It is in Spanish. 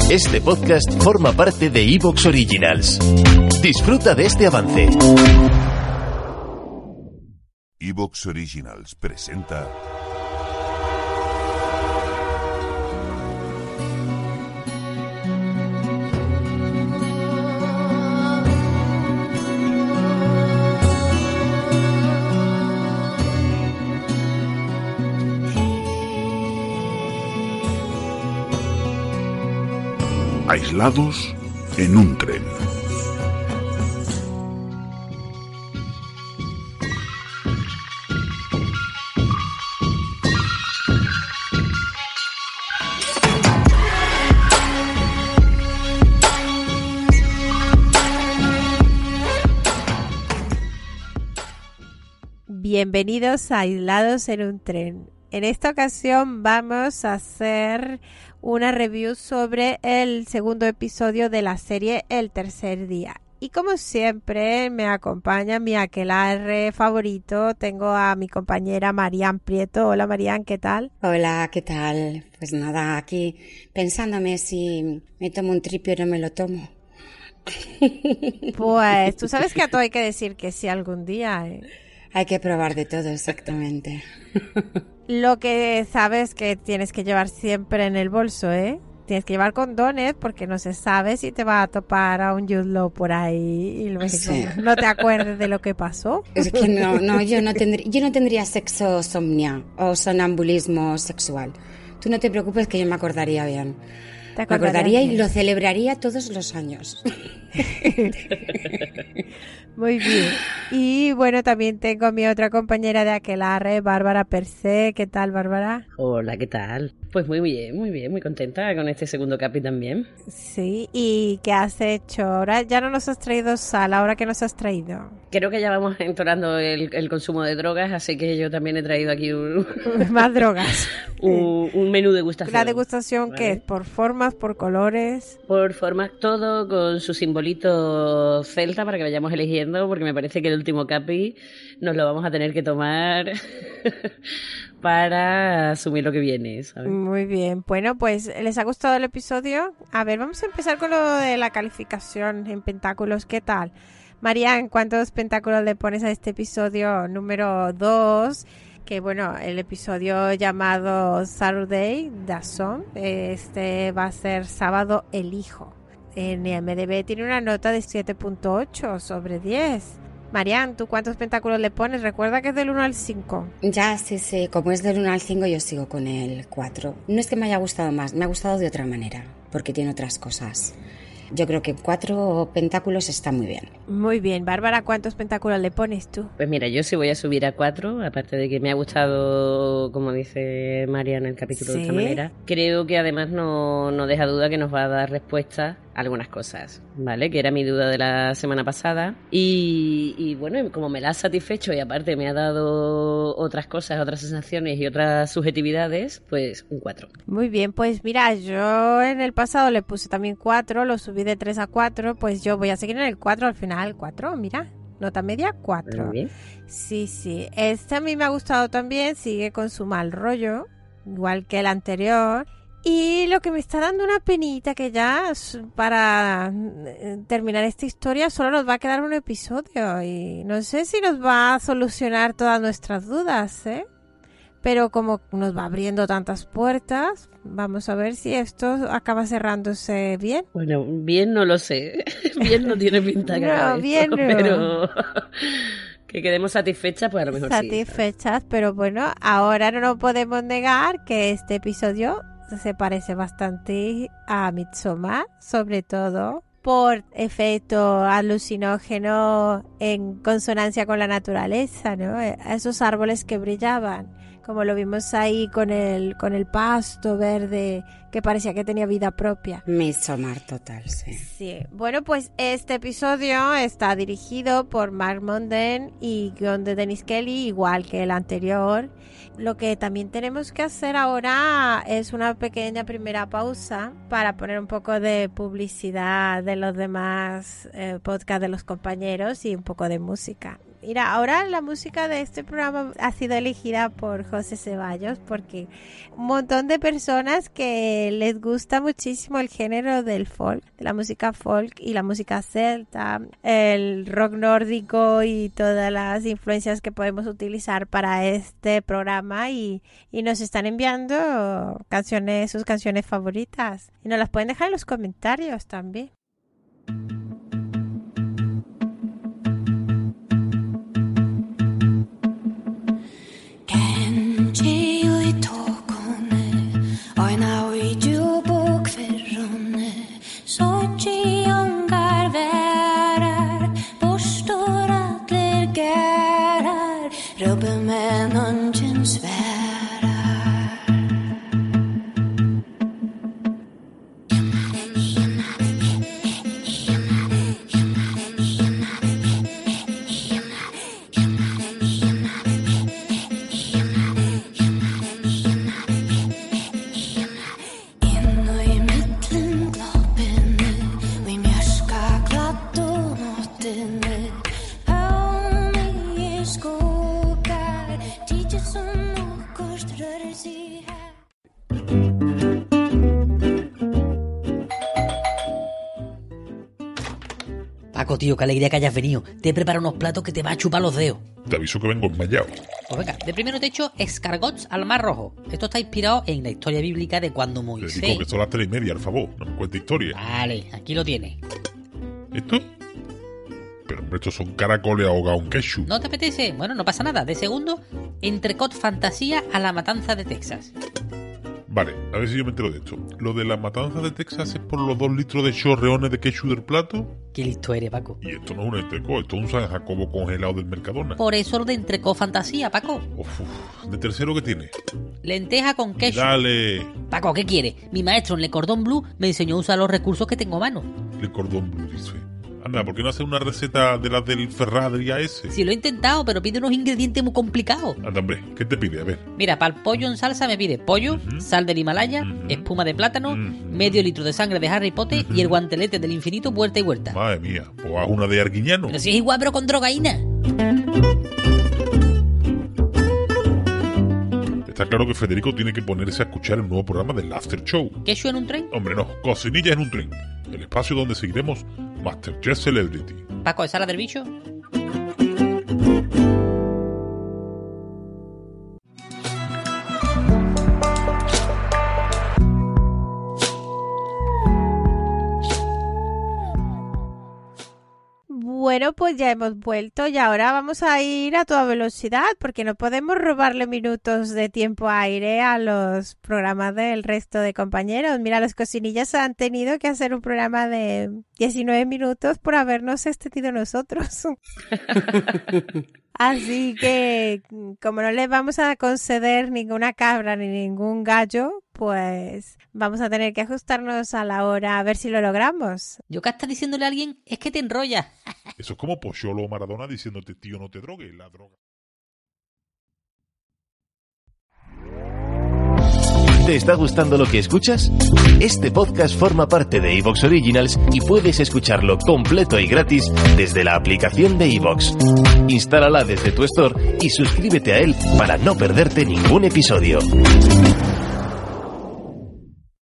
Este podcast forma parte de Evox Originals. Disfruta de este avance. Evox Originals presenta Aislados en un tren. Bienvenidos a Aislados en un tren. En esta ocasión vamos a hacer una review sobre el segundo episodio de la serie El tercer día. Y como siempre me acompaña mi aquelarre favorito. Tengo a mi compañera Marian Prieto. Hola Marian, ¿qué tal? Hola, ¿qué tal? Pues nada, aquí pensándome si me tomo un tripio o no me lo tomo. Pues tú sabes que a todo hay que decir que sí algún día, ¿eh? Hay que probar de todo, exactamente. Lo que sabes que tienes que llevar siempre en el bolso, ¿eh? Tienes que llevar condones porque no se sabe si te va a topar a un Jude Law por ahí y luego Sí. no te acuerdes de lo que pasó. Es que yo no tendría sexosomnia o sonambulismo sexual. Tú no te preocupes que yo me acordaría bien. ¿Te Me acordaría bien? y lo celebraría todos los años. Muy bien. Y bueno, también tengo a mi otra compañera de aquelarre, Bárbara Percé. ¿Qué tal, Bárbara? Hola, ¿qué tal? Pues muy bien, muy contenta con este segundo capi también. Sí, ¿y qué has hecho? Ahora ya no nos has traído sal, ¿ahora qué nos has traído? Creo que ya vamos entonando el consumo de drogas, así que yo también he traído aquí Más drogas. un menú degustación. ¿La degustación ¿vale? qué es? ¿Por formas, por colores? Por formas, todo con su simbolito celta para que vayamos eligiendo, porque me parece que el último capi nos lo vamos a tener que tomar para asumir lo que viene, ¿sabes? Muy bien. Bueno, pues ¿les ha gustado el episodio? A ver, vamos a empezar con lo de la calificación en pentáculos. ¿Qué tal? Marian, ¿cuántos pentáculos le pones a este episodio número 2? Que bueno, el episodio llamado Saturday, The Song, este va a ser Sábado el Hijo. En IMDb tiene una nota de 7.8 sobre 10. Marian, ¿tú cuántos pentáculos le pones? Recuerda que es del 1 al 5. Ya, sí, como es del 1 al 5 yo sigo con el 4. No es que me haya gustado más, me ha gustado de otra manera, porque tiene otras cosas. Yo creo que 4 pentáculos está muy bien. Muy bien. Bárbara, ¿cuántos pentáculos le pones tú? Pues mira, yo sí voy a subir a 4, aparte de que me ha gustado, como dice María en el capítulo de esta Sí. manera. Creo que además no deja duda que nos va a dar respuesta a algunas cosas, ¿vale? Que era mi duda de la semana pasada. Y bueno, como me la ha satisfecho y aparte me ha dado otras cosas, otras sensaciones y otras subjetividades, pues un 4. Muy bien, pues mira, yo en el pasado le puse también 4, lo subí de 3 a 4, pues yo voy a seguir en el 4 al final, 4, mira, nota media 4. Muy bien. Sí, este a mí me ha gustado también, sigue con su mal rollo, igual que el anterior. Y lo que me está dando una penita que ya para terminar esta historia solo nos va a quedar un episodio y no sé si nos va a solucionar todas nuestras dudas, ¿eh? Pero como nos va abriendo tantas puertas, vamos a ver si esto acaba cerrándose bien. Bueno, bien no lo sé. Bien no tiene pinta que No, haga esto, bien no. pero que quedemos satisfechas, pues a lo mejor sí. Satisfechas, pero bueno, ahora no nos podemos negar que este episodio se parece bastante a Midsommar, sobre todo por efecto alucinógeno en consonancia con la naturaleza, ¿no? Esos árboles que brillaban, como lo vimos ahí con el pasto verde que parecía que tenía vida propia. Midsommar total, sí. Sí, bueno, pues este episodio está dirigido por Mark Monden y guión de Dennis Kelly, igual que el anterior. Lo que también tenemos que hacer ahora es una pequeña primera pausa para poner un poco de publicidad de los demás podcasts de los compañeros y un poco de música. Mira, ahora la música de este programa ha sido elegida por José Ceballos porque un montón de personas que les gusta muchísimo el género del folk, de la música folk y la música celta, el rock nórdico y todas las influencias que podemos utilizar para este programa y nos están enviando sus canciones favoritas y nos las pueden dejar en los comentarios también. Paco, tío, qué alegría que hayas venido. Te he preparado unos platos que te va a chupar los dedos. Te aviso que vengo enmayado. Pues venga, de primero te he hecho escargots al mar rojo. Esto está inspirado en la historia bíblica de cuando Moisés... Te digo que son las 3:30, al favor. No me cuente historia. Vale, aquí lo tienes. ¿Esto? Pero hombre, estos son caracoles ahogados en ketchup. ¿No te apetece? Bueno, no pasa nada. De segundo, entrecot fantasía a la matanza de Texas. Vale, a ver si yo me entero de esto. ¿Lo de la matanza de Texas es por los 2 litros de chorreones de ketchup del plato? Qué listo eres, Paco. Y esto no es un entrecot, esto es un San Jacobo congelado del Mercadona. Por eso lo de entrecot fantasía, Paco. ¿De tercero qué tiene? Lenteja con ketchup. Dale. Paco, ¿qué quieres? Mi maestro en Le Cordon Bleu me enseñó a usar los recursos que tengo a mano. Le Cordon Bleu, dice. Anda, ¿por qué no haces una receta de las del Ferradria ese? Sí, lo he intentado, pero pide unos ingredientes muy complicados. Anda, hombre, ¿qué te pide? A ver. Mira, para el pollo en salsa me pide pollo, sal del Himalaya, espuma de plátano, medio litro de sangre de Harry Potter y el guantelete del infinito vuelta y vuelta. Madre mía, pues haz una de Arguiñano. Pero si es igual, pero con drogaína. Está claro que Federico tiene que ponerse a escuchar el nuevo programa del After Show. ¿Queso en un tren? Hombre, no, cocinillas en un tren. El espacio donde seguiremos Masterchef Celebrity. Paco, ¿esa la del bicho? Bueno, pues ya hemos vuelto y ahora vamos a ir a toda velocidad porque no podemos robarle minutos de tiempo aire a los programas del resto de compañeros. Mira, los cocinillas han tenido que hacer un programa de 19 minutos por habernos extendido nosotros. Así que, como no les vamos a conceder ninguna cabra ni ningún gallo, pues vamos a tener que ajustarnos a la hora a ver si lo logramos. Yo que estás diciéndole a alguien es que te enrolla. Eso es como Pocholo o Maradona diciéndote, tío, no te drogues, la droga. ¿Te está gustando lo que escuchas? Este podcast forma parte de iVoox Originals y puedes escucharlo completo y gratis desde la aplicación de iVoox. Instálala desde tu store y suscríbete a él para no perderte ningún episodio.